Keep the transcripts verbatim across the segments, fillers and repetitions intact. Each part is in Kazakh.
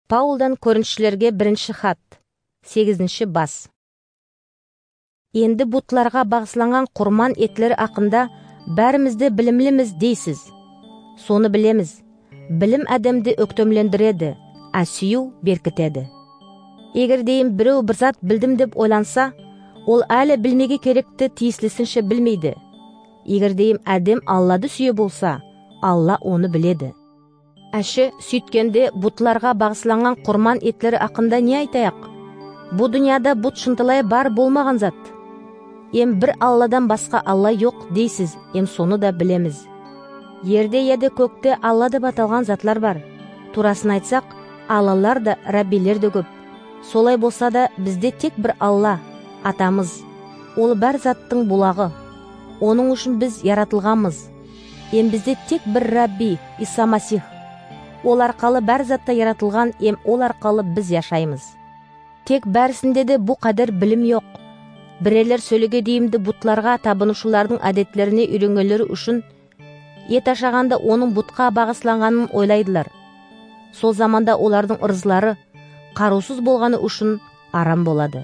Паулдан Коринтшілерге бірінші хат, сегізінші бас. Енді бұтларға бағысланған құрман етлері ақында бәрімізді білімліміз дейсіз. Соны білеміз. Білім әдемді өктемлендіреді, а сүю беркітеді. Егер дейін біреу бір зат білдім деп ойланса, ол әлі білмеге керекті тиіслісінше білмейді. Егер дейін әдем Аллады сүйе болса, Алла оны біледі. Әші сөйткенде бұтларға бағысланған құрман етлері ақында не айтайық? Бұ дүнияда бұт шынтылай бар болмаған зат. Ем бір Алладан басқа Алла жоқ дейсіз, ем соны да білеміз. Ерде еді көкте Алла деп аталған затлар бар. Турасын айтсақ, Аллалар да, Раббилер де көп. Солай болса да бізде тек бір Алла, атамыз. Ол бәр заттың бұлағы. Оның үшін біз яратылғанмыз. Ем бізде тек бір Рабби, Иса Масих. Ол арқалы бәр затта яратылған, ем ол арқалы біз яшаймыз. Тек бәрісінде де бұ қадір білім жоқ. Бірелер сөйлеге дейімді бұтларға табынушылардың әдетлеріне үйренгелері үшін ет ашағанда оның бұтқа бағысланғанын ойлайдылар. Сол заманда олардың ырызлары қарусыз болғаны үшін арам болады.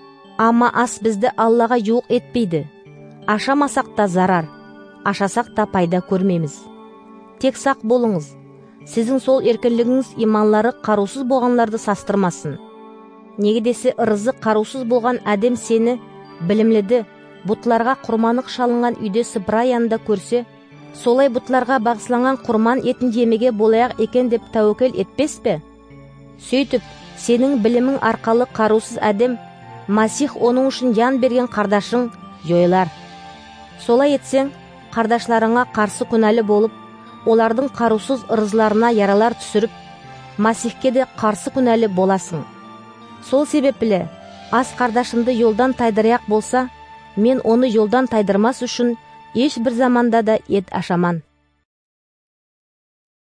Ама ас бізді Аллаға юқ етпейді. Ашамасақ та зарар, ашасақ та пайда көрмейміз. Тек сақ болыңыз. Сіздің сол еркінлігіңіз иманлары қарусыз болғанларды састырмасын. Неге десе ырызы қарусыз болған әдем сені білімледі, бұтларға құрманық шалынған үйде сыпыра янында көрсе, солай бұтларға бағысланған құрман етін жемеге болаяқ екен деп тәуекел етпес пе? Сөйтіп, сенің білімің арқалы қарусыз әдем, Масих оның үшін ян берген қардашың жойылар. Солай етсең, қардашларыңа қарсы күнәлі болып, олардың қарусыз ырызларына яралар түсіріп, Масихке де қарсы күнәлі боласың. Сол себепле, аз қардашымды yolдан тайдыраяқ болса, мен оны yolдан тайдырмас үшін еш бір заманда да ет ашаман.